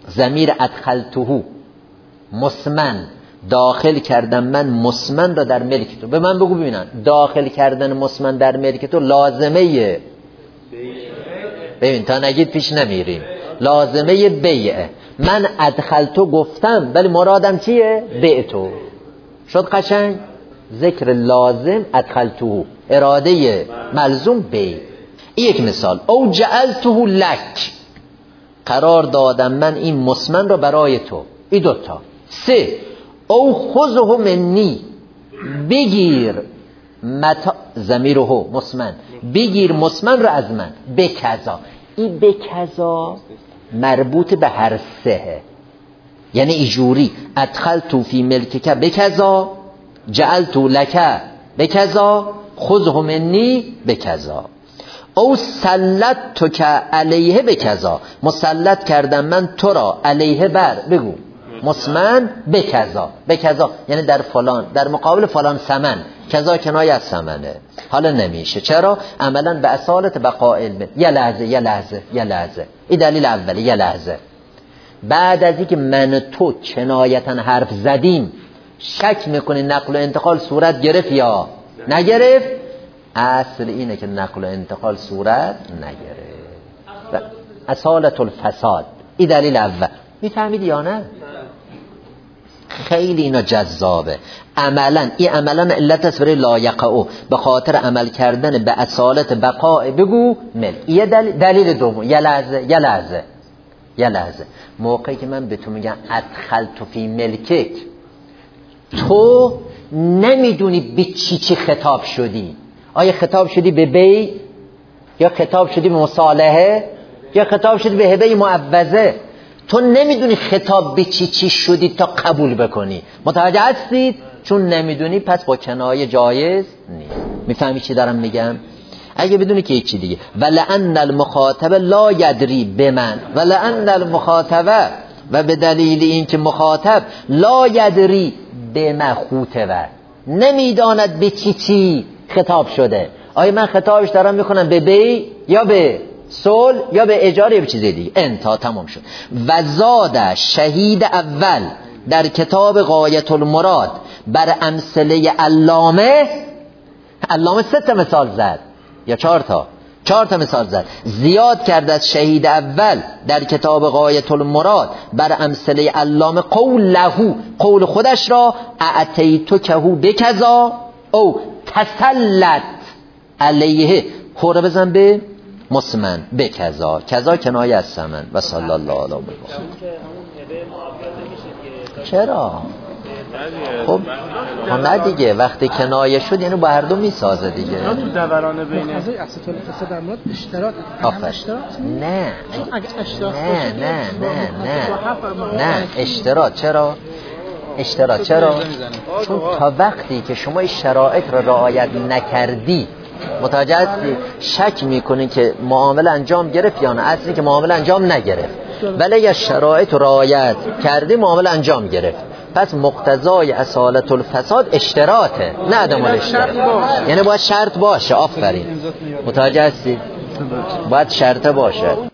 ضمیر ادخلته مسمن، داخل کردم من مسمن را در ملک تو. به من بگو ببینم داخل کردن مسمن در ملک تو لازمه، ببین تا نگید پیش نمیریم، لازمه بیعه. من ادخلتو گفتم ولی مرادم چیه؟ بیعتو. شد قشنگ؟ ذکر لازم ادخلتو، اراده ملزوم بیع. این یک مثال. او جعلته لک، قرار دادم من این مسمن را برای تو. این دوتا. سه، او خذه منی، بگیر متا ضمیره مسمن، بگیر مسمن را از من. بکذا، این بکذا مربوط به هر سه، یعنی ایجوری ادخلتو فی ملکک بکذا، جعلتو لک بکذا، خذه منی بکذا. او سلطتک علیه بکذا، مسلط کردم من تو را علیه بر، بگو مسمن بکذا. بکذا یعنی در فلان، در مقابل فلان ثمن، کذا کنایه از ثمنه. حالا نمیشه، چرا؟ عملا به اصالت بقاء علم. یه لحظه یه لحظه یه لحظه این دلیل اولی. یه لحظه بعد از اینکه من تو کنایتا حرف زدیم، شک میکنی نقل و انتقال صورت گرفت یا نگرفت؟ اصل اینه که نقل و انتقال صورت نگرفت، اصالت الفساد. این دلیل اول. میفهمید یا نه؟ خیلی اینا جذابه. عملا این عملا علت است برای لایقعو، به خاطر عمل کردن به اصالت بقاء بگو مل. یه دلیل. دلیل دوم، یه لحظه یه لحظه یه لحظه موقعی که من به تو میگم ادخلت فی ملکک، تو نمیدونی به چی چی خطاب شدی. آیا خطاب شدی به بی، یا خطاب شدی به مصالحه، یا خطاب شدی به هبه معوضه؟ تو نمیدونی خطاب به چی چی شدی تا قبول بکنی. متوجه هستید؟ چون نمیدونی پس با کنایه جایز نیست. میفهمی چی دارم میگم؟ اگه بدونی که چی دیگه، ولئن المخاطب لا یدری بمن، ولئن المخاطبه، و به دلیل اینکه مخاطب لا یدری بما خوطبه، نمیداند به چی چی خطاب شده. آیا من خطابش دارم میکنم به بی یا به صلح یا به اجاره یا به چیز دیگه؟ انتا تمام شد. و زاد شهید اول در کتاب غایت المراد بر امثله علامه، علامه سه تا مثال زد یا چهار تا؟ چهار تا مثال زد. زیاد کرد از شهید اول در کتاب غایت المراد بر امثله علامه قول لهو، قول خودش را اعتیتو کهو بکذا او تسلط علیه، خوره بزن به مسمن بکذا، کذا کنایه از ثمن. و صلی الله علیه و آله. چرا؟ خب نه دیگه، وقتی کنایه شد یعنی با هر دو میسازه دیگه. نه تو دوران بین قضیه اساطول فساد در مورد اشتراط. نه نه نه نه نه نه اشتراط. چرا؟ اشتراط چرا؟ چون تا وقتی که شما شرایط را رعایت نکردی، متوجه هستی؟ شک میکنین که معامله انجام گرفت یا نه. اصلی که معامله انجام نگرفت، ولی یا شرایط رعایت کردی معامله انجام گرفت. پس مقتضای اصالت الفساد اشتراطه، نه عدم الاشتراط. یعنی باید شرط باشه. آفرین، متوجه هستی؟ باید شرط باشه.